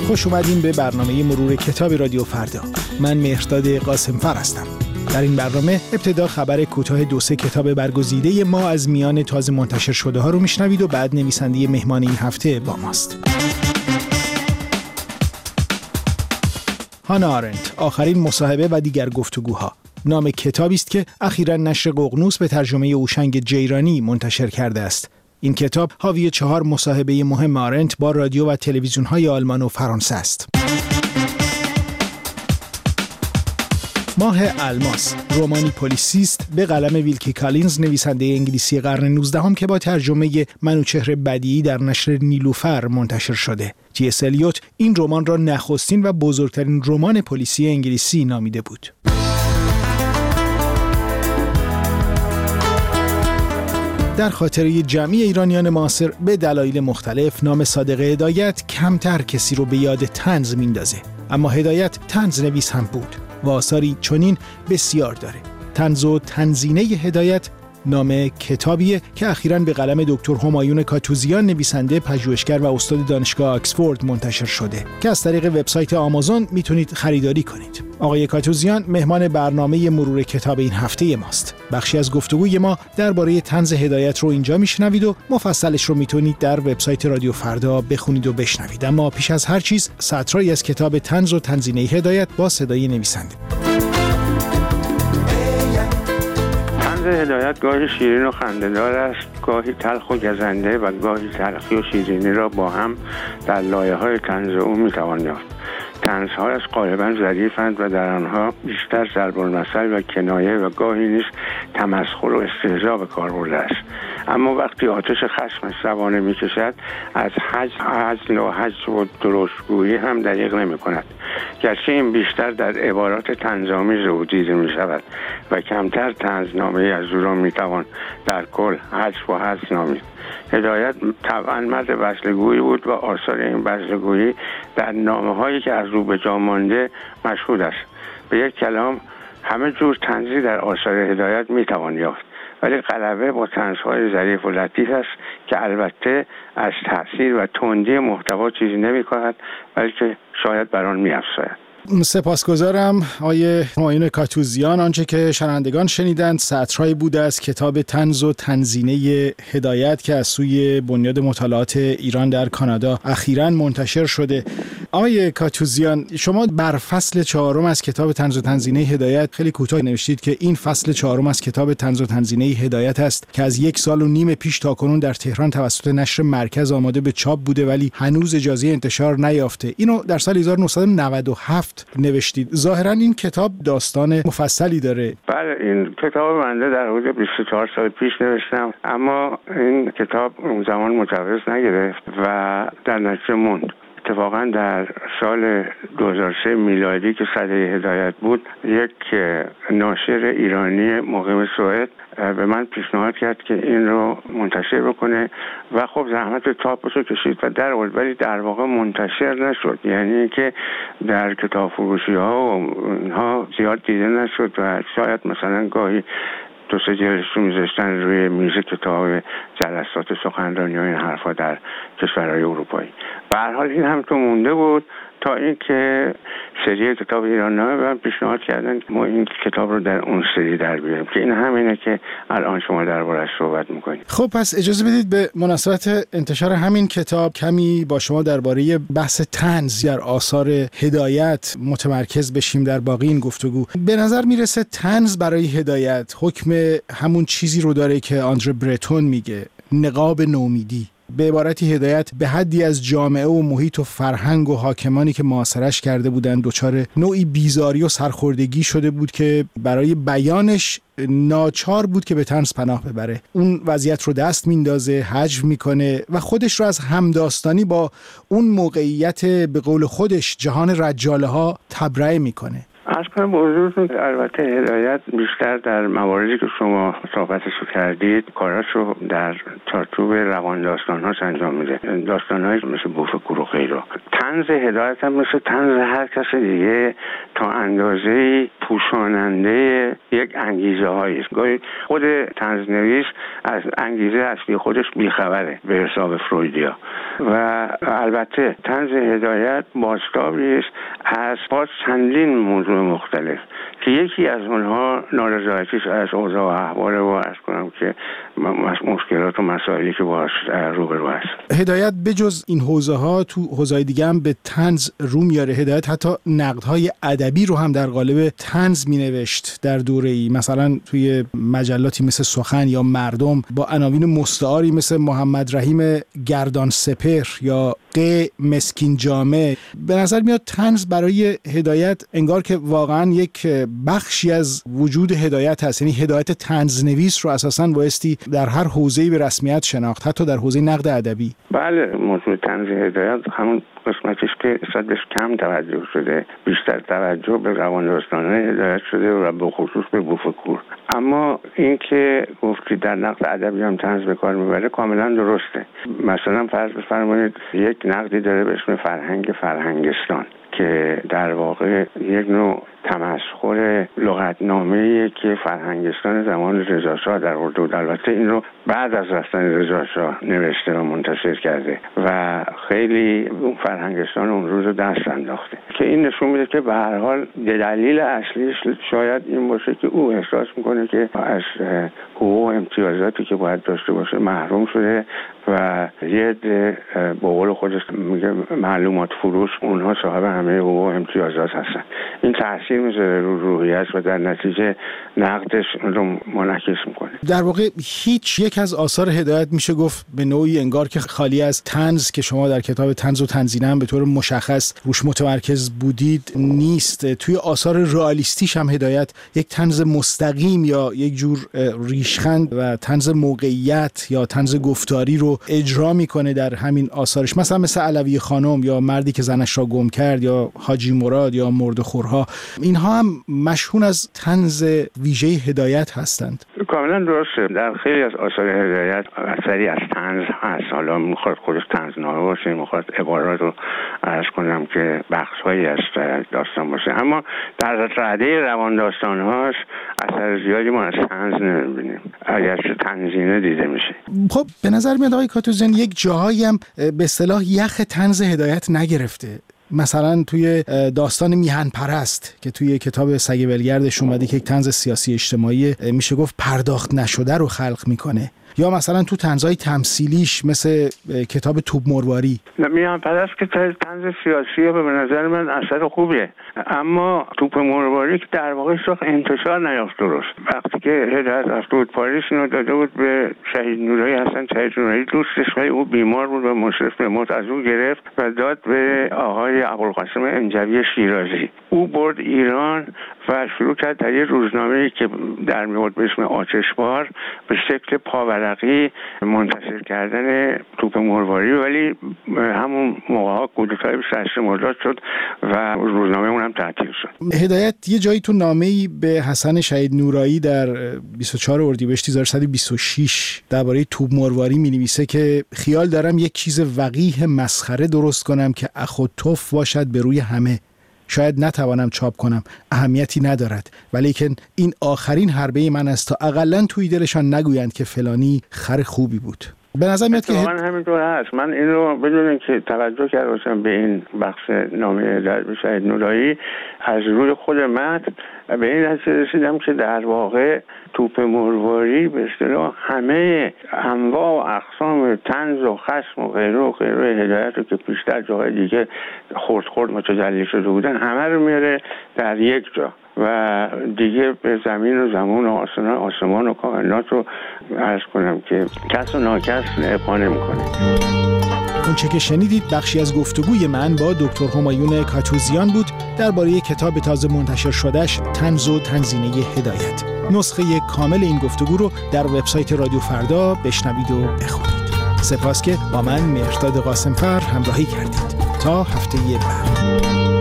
خوش اومدین به برنامه مرور کتاب رادیو فردا. من مهرداد قاسمفر هستم. در این برنامه ابتدا خبر کوتاه 2-3 کتاب برگزیده ما از میان تازه منتشر شده ها رو میشنوید و بعد نویسنده مهمان این هفته با ماست. هانا آرنت، آخرین مصاحبه و دیگر گفتگوها، نام کتابی است که اخیراً نشر ققنوس به ترجمه هوشنگ جیرانی منتشر کرده است. این کتاب حاوی 4 مصاحبه مهم آرنت با رادیو و تلویزیون‌های آلمان و فرانسه است. ماه الماس، رمانی پلیسیست به قلم ویلکی کالینز، نویسنده انگلیسی قرن 19 که با ترجمه منوچهر بدیعی در نشر نیلوفر منتشر شده. تی.اس. الیوت این رمان را نخستین و بزرگترین رمان پلیسی انگلیسی نامیده بود. در خاطره جمعی ایرانیان معاصر به دلایل مختلف نام صادق هدایت کمتر کسی رو به یاد طنز میندازه، اما هدایت طنز نویس هم بود و آثاری چنین بسیار داره. طنز و تنزینه هدایت نام کتابیه که اخیراً به قلم دکتر همایون کاتوزیان، نویسنده، پژوهشگر و استاد دانشگاه آکسفورد منتشر شده که از طریق وبسایت آمازون میتونید خریداری کنید. آقای کاتوزیان مهمان برنامه مرور کتاب این هفته ماست. بخشی از گفتگوی ما درباره طنز هدایت رو اینجا میشنوید و مفصلش رو میتونید در وبسایت رادیو فردا بخونید و بشنوید. اما پیش از هر چیز سطرهایی از کتاب طنز و تنزینه هدایت با صدای نویسنده. هدایت گاهی شیرین و خنده‌دار است، گاهی تلخ و گزنده و گاهی تلخی و شیرینی را با هم در لایه‌های طنز او می‌توان یافت. طنزهایش غالباً ظریف‌اند و در آنها بیشتر ضرب المثل و کنایه و گاهی نیز تمسخر و استهزا به کار برده است. اما وقتی آتش خشمش زبانه می‌کشد، از هزل و حجو و درشتگویی هم دریغ نمی‌کند. گرچه این بیشتر در عبارات طنزآمیز او دیده می‌شود و کمتر طنزنامه‌ای از او را می‌توان در کل حجو و حذف نامید. هدایت طبعاً مرد بزلگویی بود و آثار این بزلگویی در نامه‌هایی که از او به جا مانده مشهود است. به یک کلام همه جور طنزی در آثار هدایت می‌توان یافت، ولی غلبه با طنزهای ظریف و لطیف است که البته از تأثیر و تندی محتوا چیزی نمی‌کند، بلکه شاید بر آن می‌افزاید. سپاسگزارم آقای همایون کاتوزیان. آنچه که شنوندگان شنیدند سطرهایی بوده از کتاب طنز و تنزینه هدایت که از سوی بنیاد مطالعات ایران در کانادا اخیراً منتشر شده. آقای کاتوزیان، شما بر فصل 4 از کتاب طنز و تنزینه هدایت خیلی کوتاه نوشتید که این فصل 4 از کتاب طنز و تنزینه هدایت است که از 1 سال و نیم پیش تاکنون در تهران توسط نشر مرکز آماده به چاپ بوده ولی هنوز اجازه انتشار نیافته. اینو در سال 1997 نوشتید. ظاهراً این کتاب داستان مفصلی داره. بله، این کتاب بنده در حدود 24 سال پیش نوشتم، اما این کتاب اون زمان مجوز نگرفت و در نتیجه موند. اتفاقا در سال 2003 میلادی که سده هدایت بود، یک ناشر ایرانی مقیم سوئد به من پیشنهاد کرد که این رو منتشر بکنه و خب زحمت چاپش رو کشید و در آورد، ولی در واقع منتشر نشد. یعنی که در کتاب فروشی ها و اینها زیاد دیده نشد و شاید مثلا گاهی 2-3 جلدش رو میذاشتن روی میز کتاب جلسات سخنرانی و این حرفا در کشورهای اروپایی. به هر حال این هم تو مونده بود تا اینکه سری کتاب ایران‌نامه به من پیشنهاد کردن ما این کتاب رو در اون سری در بیاریم که این همینه که الان شما درباره‌اش صحبت می‌کنید. خب پس اجازه بدید به مناسبت انتشار همین کتاب کمی با شما درباره بحث طنز در آثار هدایت متمرکز بشیم در باقی این گفتگو. به نظر میرسه طنز برای هدایت حکم همون چیزی رو داره که آندره برتون میگه، نقاب نومیدی. به عبارتی هدایت به حدی از جامعه و محیط و فرهنگ و حاکمانی که معاصرش کرده بودند دچار نوعی بیزاری و سرخوردگی شده بود که برای بیانش ناچار بود که به طنز پناه ببره. اون وضعیت رو دست میندازه، حجو میکنه و خودش رو از همداستانی با اون موقعیت به قول خودش جهان رجاله ها تبرئه میکنه. عرض کنم به حضورتون البته هدایت بیشتر در مواردی که شما صحبتشو کردید کاراشو در چارچوب روان داستان‌هاش انجام میده، داستان‌هایی مثل بوف کور و غیره. طنز هدایت هم مثل طنز هر کس دیگه تا اندازه‌ای پوشاننده یک انگیزه هایی است. گاهی خود طنزنویس از انگیزه اصلی خودش بیخبره به حساب فرویدیا. و البته طنز هدایت بازتابی است از چندین موضوع مختلف که یکی از اونها نارضایتی از اوضاع و احوال و عرض کنم که مشکلات و مسائلی که باهاش روبرو است. هدایت بجز این حوزه ها تو حوزه‌های دیگه هم به طنز رو میاره. هدایت حتی نقدهای ادبی رو هم در قالب طنز مینوشت در دوره‌ای، مثلا توی مجلاتی مثل سخن یا مردم با عناوین مستعاری مثل محمد رحیم گردان سپهر یا مسکین جامه. به نظر میاد طنز برای هدایت انگار که واقعا یک بخشی از وجود هدایت هست، یعنی هدایت طنزنویس رو اساساً بایستی در هر حوزه‌ای به رسمیت شناخت، حتی در حوزه نقد ادبی. بله، موضوع طنز هدایت همون قسمتیش که بهش کم توجه شده، بیشتر توجه به روانداستان‌های هدایت شده و به خصوص به بوفکور. اما این که گفتی در نقد ادبی هم طنز به کار میبره کاملا درسته. مثلا فرض بفرمایید یک نقدی داره به اسم فرهنگستان که در واقع یک نوع تمسخر لغتنامه‌ای که فرهنگستان زمان رضاشاه در اردو، البته این رو بعد از رفتن رضاشاه نوشته و منتشر کرده و خیلی اون فرهنگستان اون روز رو دست انداخته، که این نشون میده که به هر حال دلیل اصلیش شاید این باشه که او احساس میکنه که از حقوق و امتیازاتی که باید داشته باشه محروم شده و یه عده به قول خودش میگه معلومات فروش، اونها صاحب همه حقوق و امتیازات هستن. این تاثیر میذاره رو روحیه‌اش و در نتیجه نقدش رو منعکس میکنه. در واقع هیچ یک از آثار هدایت میشه گفت به نوعی انگار که خالی از طنز که شما در کتاب طنز و تنزینه هم به طور مشخص روش متمرکز بودید نیست. توی آثار رئالیستیش هم هدایت یک طنز مستقیم یا یک جور ریشخند و طنز موقعیت یا طنز گفتاری رو اجرا میکنه در همین آثارش، مثلا مثل علوی خانم یا مردی که زنش را گم کرد یا حاجی مراد یا مردخورها. اینها هم مشهون از طنز ویژه هدایت هستند. کاملا درسته. در خیلی از آثار هدایت اثری از طنز هست. حالا میخواد خودش طنزنامه باشه، میخواد عبارات رو عرض کنم که بخش‌هایی از داستان باشه، اما در رده روان داستان‌هاش اثر زیادی ما از طنز نمی‌بینیم، اگرچه تنزینه دیده میشه. خب به نظر میاد آقای کاتوزیان یک جاهایی هم به اصطلاح یخ طنز هدایت نگرفته. مثلا توی داستان میهن پرست که توی کتاب سگ ولگردش اومده که یک طنز سیاسی اجتماعی میشه گفت پرداخت نشده رو خلق میکنه، یا مثلا تو طنزهای تمثیلیش مثل کتاب توپ مرواری. میهن پرست که طنز سیاسی به نظر من اثر خوبیه، اما توپ مرواری که در واقع شاخ انتشار نیافت درست. وقتی که هدایت رفته بود پاریس اینو داده بود به شهید نورایی، حسن شهید نورایی دوستش، او بیمار بود و مشرف به موت، از او گرفت و داد به آقای ابوالقاسم انجوی شیرازی. او برد ایران و شروع کرد در یه روزنامه‌ای که در میاد به اسم آتشبار به شکل پاورقی منتشر کردن توپ مرواری، ولی همون موقع‌ها کودتای 28 مرداد شد و روزنامه اون هم تعطیل شد. هدایت یه جایی تو نامه‌ای به حسن شهید نورایی در 24 اردیبهشت 1326 درباره توپ مرواری می‌نویسه که خیال دارم یک چیز وقیح مسخره درست کنم که اخ و تف باشد به روی همه. شاید نتوانم چاپ کنم، اهمیتی ندارد، ولیکن این آخرین حربه من است تا اقلن توی دلشان نگویند که فلانی خر خوبی بود. به نظر میاد که من همینطور هست. من این رو بدون اینکه توجه کرده باشم به این بخش نامه در شهید نورایی، از روی خود متن به این نتیجه رسیدم که در واقع توپ مرواری به اصطلاح همه انواع و اقسام طنز و خشم و غیره و غیره هدایت رو که بیشتر جاهای دیگه خرد متجلی شده بودن همه رو میاره در یک جا و دیگه به زمین و زمان و آسمان و کائنات رو عرض کنم که کس و ناکس ابقا نمی‌کنه. اون چه که شنیدید بخشی از گفتگوی من با دکتر همایون کاتوزیان بود درباره کتاب تازه منتشر شده‌اش طنز و تنزینه هدایت. نسخه کامل این گفتگو رو در وبسایت رادیو فردا بشنوید و بخونید. سپاس که با من مهرداد قاسمفر همراهی کردید. تا هفته بعد.